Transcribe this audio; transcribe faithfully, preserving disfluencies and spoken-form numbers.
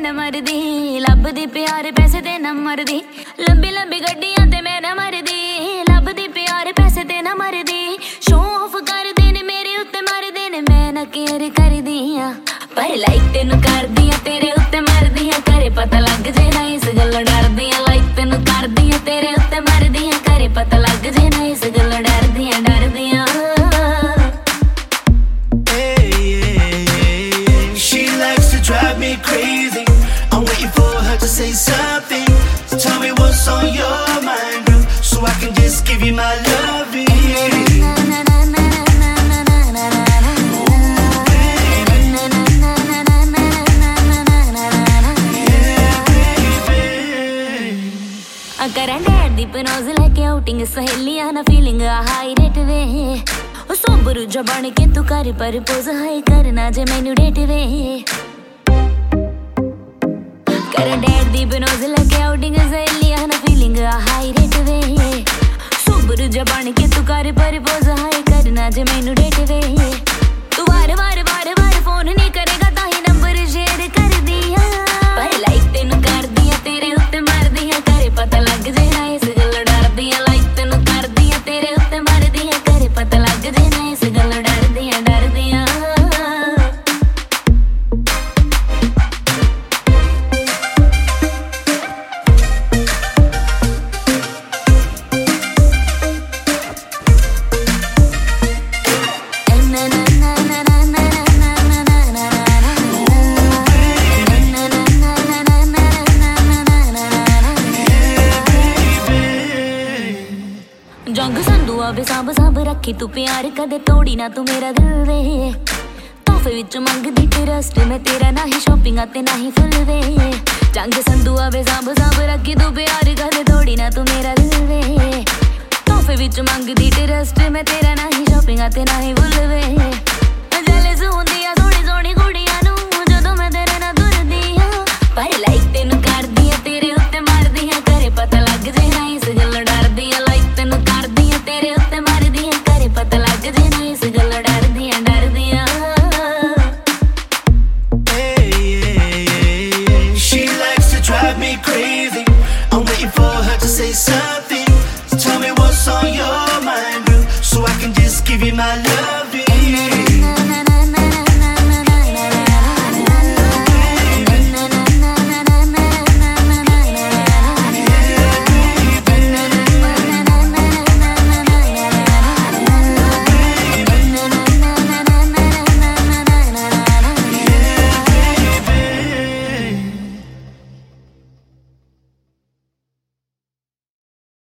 ना मरदी लभदी प्यार पैसे ते ना मरदी लंबी लंबी गड्डियां ते मैं ना मरदी लभदी प्यार पैसे ते ना मरदी शो ऑफ कर दे ने मेरे उत्ते मरदे ने मैं ना केयर करदी हां पर लाइक तेनू करदी हां तेरे उत्ते मरदी हां करे पता लग जे ना इस गल्लों डरदी हां लाइक तेनू करदी हां तेरे उत्ते मरदी हां करे पता लग जे ना इस गल्लों डरदी हां डरदी हां drive me crazy. I'm waiting for her to say something. So tell me what's on your mind, girl, so I can just give you my loving. Karan dad दी पनोज लेके आउटिंग सहेलियां ना फीलिंग हाई रेट वे ओ सोबरू जबान के तू कर पर पोज हाई करना जे मैनू डेट वे करण डैड दी पनोज लेके आउटिंग सहेलियां ना फीलिंग हाई रेट वे सोबरू जबान के तू कर पर पोज हाई करना जे मैनू डेट वे तू बार बार बार बार फोन नहीं करेगा ताही नंबर शेयर कर दिया पर लाइक तेनू कर दिया तेरे उत्ते मार दिया करे पता लग जे ना इस गल्लों डरदी हां लाइक तेनू कर दिया तेरे उत्ते मार दिया करे पता लग जे ना इस गल्लों डरदी हां डरदी हां जंग संधू आवे सांभ सांभ रखी तू प्यार कदे तोड़ी ना तू मेरा दिल वे तोहफे विच मंगदी ट्रस्ट मैं तेरा ना ही शॉपिंग ते ना ही फुल वे जंग संधू आवे सांभ सांभ रखी तू प्यार कदे तोड़ी ना तू मेरा दिल वे तोहफे विच मंगदी ट्रस्ट मैं तेरा ना ही शॉपिंग ते ना ही फुल वे जेलस हुंदी आ सोहनी सोहनी कुड़ियां नू जदों मैं तेरे नाल तुरदी हां पर